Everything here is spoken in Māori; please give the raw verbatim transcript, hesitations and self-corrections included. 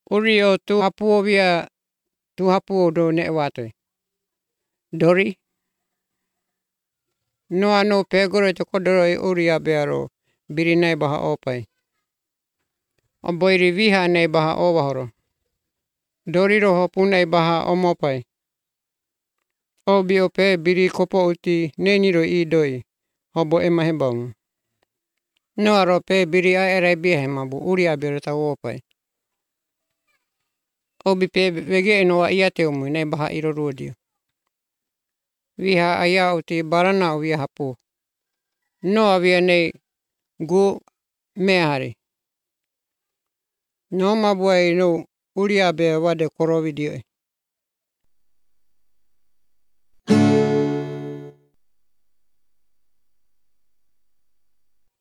Urio tu hapuo via tu hapuo do ne watoi. Dori. No ano pegoro to kodoro uria bearo birinai baha opai. Oboiri viha nei baha ovahoro. Doriro hopunai baha omopai. Obio pe biri kopo uti neniro i doi. Hobo ema hebang. No aro pe biri a erai biha mabu uria bearo ta opai. Obi pe vege no ia te umu nei baha iro rudio. Viha aya uti barana via hapu. No avia nei gu mehari. No mabuai no uria be wade korovidio.